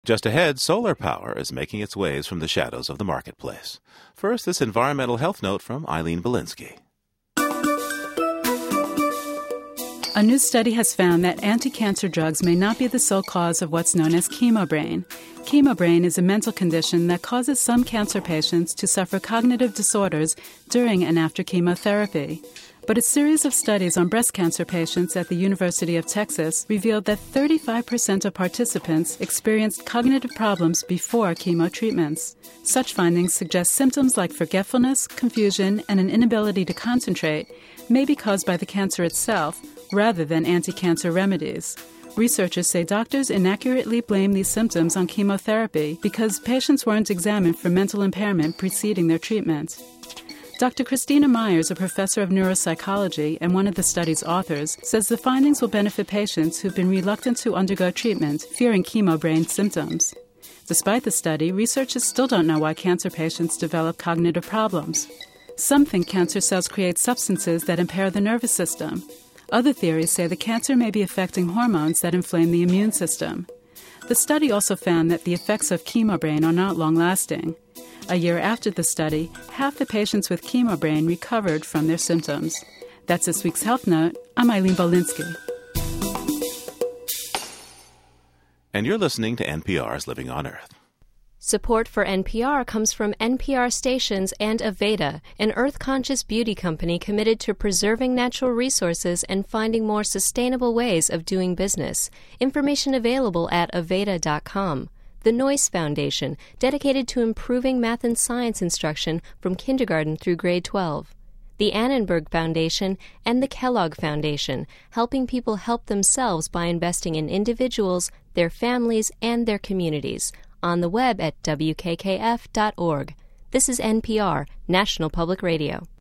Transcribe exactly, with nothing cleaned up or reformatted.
Just ahead, solar power is making its ways from the shadows of the marketplace. First, this environmental health note from Eileen Belinsky. A new study has found that anti-cancer drugs may not be the sole cause of what's known as chemobrain. Chemobrain is a mental condition that causes some cancer patients to suffer cognitive disorders during and after chemotherapy. But a series of studies on breast cancer patients at the University of Texas revealed that thirty-five percent of participants experienced cognitive problems before chemo treatments. Such findings suggest symptoms like forgetfulness, confusion, and an inability to concentrate may be caused by the cancer itself rather than anti-cancer remedies. Researchers say doctors inaccurately blame these symptoms on chemotherapy because patients weren't examined for mental impairment preceding their treatment. Doctor Christina Myers, a professor of neuropsychology and one of the study's authors, says the findings will benefit patients who've been reluctant to undergo treatment, fearing chemobrain symptoms. Despite the study, researchers still don't know why cancer patients develop cognitive problems. Some think cancer cells create substances that impair the nervous system. Other theories say the cancer may be affecting hormones that inflame the immune system. The study also found that the effects of chemobrain are not long-lasting. A year after the study, half the patients with chemobrain recovered from their symptoms. That's this week's Health Note. I'm Eileen Belinsky. And you're listening to N P R's Living on Earth. Support for N P R comes from N P R stations and Aveda, an earth-conscious beauty company committed to preserving natural resources and finding more sustainable ways of doing business. Information available at aveda dot com. The Noyce Foundation, dedicated to improving math and science instruction from kindergarten through grade twelve. The Annenberg Foundation and the Kellogg Foundation, helping people help themselves by investing in individuals, their families, and their communities. On the web at w k k f dot org. This is N P R, National Public Radio.